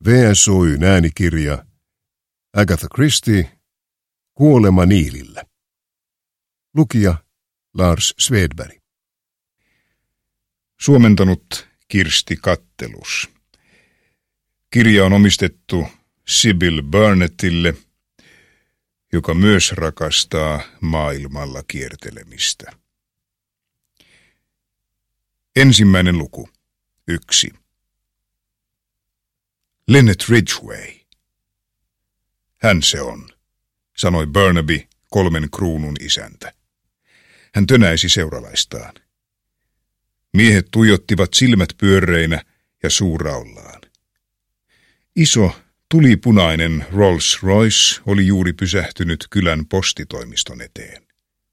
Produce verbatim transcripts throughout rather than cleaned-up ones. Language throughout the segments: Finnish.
V S O:n äänikirja Agatha Christie, Kuolema Niilillä. Lukija Lars Svedberg. Suomentanut Kirsti Kattelus. Kirja on omistettu Sybil Burnettille, joka myös rakastaa maailmalla kiertelemistä. Ensimmäinen luku. Yksi. Lynette Ridgway. Hän se on, sanoi Burnaby, kolmen kruunun isäntä. Hän tönäisi seuralaistaan. Miehet tuijottivat silmät pyörreinä ja suu raollaan. Iso, tulipunainen Rolls-Royce oli juuri pysähtynyt kylän postitoimiston eteen.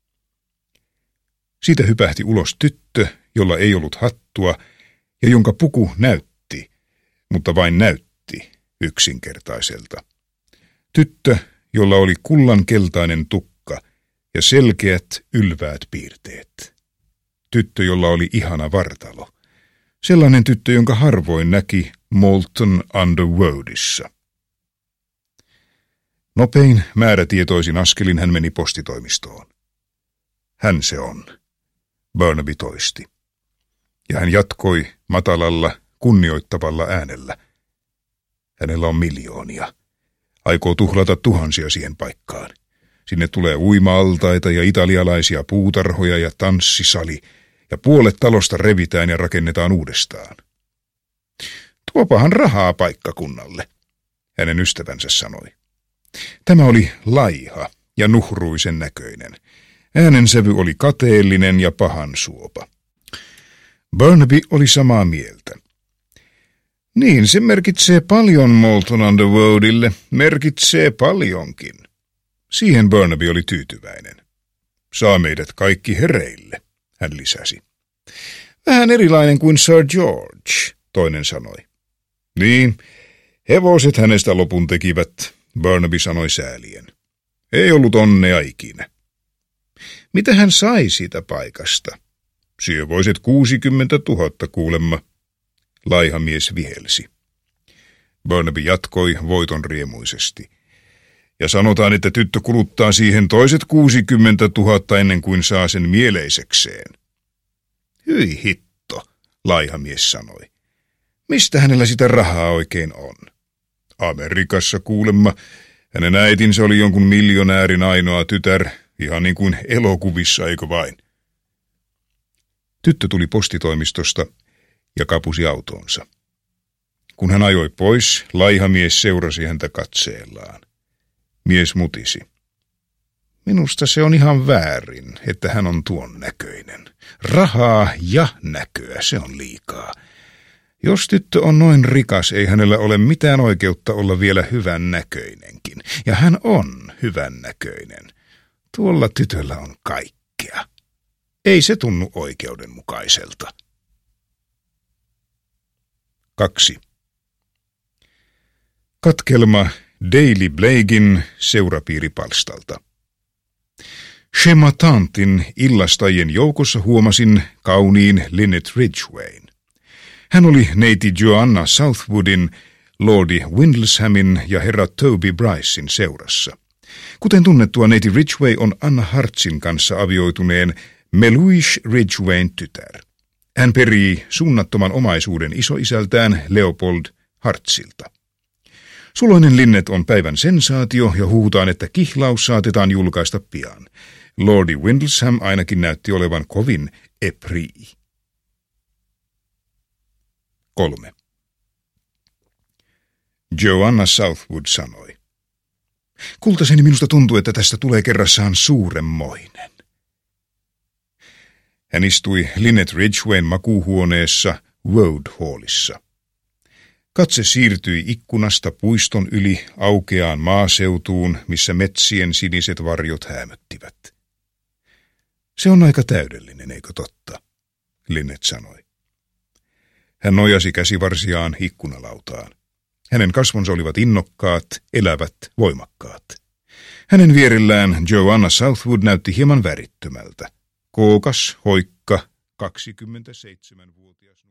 Siitä hypähti ulos tyttö, jolla ei ollut hattua ja jonka puku näytti, mutta vain näytti yksinkertaiselta. Tyttö, jolla oli kullankeltainen tukka ja selkeät, ylväät piirteet. Tyttö, jolla oli ihana vartalo. Sellainen tyttö, jonka harvoin näki Moulton under Woodissa. Nopein, määrätietoisin askelin hän meni postitoimistoon. Hän se on, Burnaby toisti. Ja hän jatkoi matalalla, kunnioittavalla äänellä. Hänellä on miljoonia. Aikoo tuhlata tuhansia siihen paikkaan. Sinne tulee uima-altaita ja italialaisia puutarhoja ja tanssisali, ja puolet talosta revitään ja rakennetaan uudestaan. Tuopahan rahaa paikkakunnalle, hänen ystävänsä sanoi. Tämä oli laiha ja nuhruisen näköinen. Äänensävy oli kateellinen ja pahansuopa. Burnaby oli samaa mieltä. Niin, se merkitsee paljon Moulton under Woodille, merkitsee paljonkin. Siihen Burnaby oli tyytyväinen. Saa meidät kaikki hereille, hän lisäsi. Vähän erilainen kuin Sir George, toinen sanoi. Niin, hevoset hänestä lopun tekivät, Burnaby sanoi säälien. Ei ollut onnea ikinä. Mitä hän sai siitä paikasta? Syövoiset kuusikymmentä tuhatta kuulemma. Laiha mies vihelsi. Burnaby jatkoi voiton riemuisesti. Ja sanotaan, että tyttö kuluttaa siihen toiset kuusikymmentä tuhatta ennen kuin saa sen mieleisekseen. Hyi hitto, laiha mies sanoi. Mistä hänellä sitä rahaa oikein on? Amerikassa kuulemma. Hänen äitinsä oli jonkun miljonäärin ainoa tytär, ihan niin kuin elokuvissa, eikö vain? Tyttö tuli postitoimistosta ja kapusi autoonsa. Kun hän ajoi pois, laiha mies seurasi häntä katseellaan. Mies mutisi. Minusta se on ihan väärin, että hän on tuon näköinen. Rahaa ja näköä, se on liikaa. Jos tyttö on noin rikas, ei hänellä ole mitään oikeutta olla vielä hyvän näköinenkin. Ja hän on hyvän näköinen. Tuolla tytöllä on kaikkea. Ei se tunnu oikeudenmukaiselta. Kaksi. Katkelma Daily Blakein seurapiiripalstalta. Shematantin illastajien joukossa huomasin kauniin Lynette Ridgwayn. Hän oli neiti Joanna Southwoodin, lordi Windleshamin ja herra Toby Brycein seurassa. Kuten tunnettua, neiti Ridgway on Anna Hartsin kanssa avioituneen Meluish Ridgwayn tytär. Hän perii suunnattoman omaisuuden isoisältään Leopold Hartsilta. Suloinen Lynette on päivän sensaatio ja huutaan, että kihlaus saatetaan julkaista pian. Lordi Windlesham ainakin näytti olevan kovin eprii. Kolme. Joanna Southwood sanoi. Kultaseni, minusta tuntuu, että tästä tulee kerrassaan suuremmoinen. Hän istui Lynette Ridgwayn makuuhuoneessa Wood Hallissa. Katse siirtyi ikkunasta puiston yli aukeaan maaseutuun, missä metsien siniset varjot häämöttivät. Se on aika täydellinen, eikö totta? Lynette sanoi. Hän nojasi käsivarsiaan ikkunalautaan. Hänen kasvonsa olivat innokkaat, elävät, voimakkaat. Hänen vierellään Joanna Southwood näytti hieman värittömältä. Kookas, hoikka, kaksikymmentäseitsemänvuotias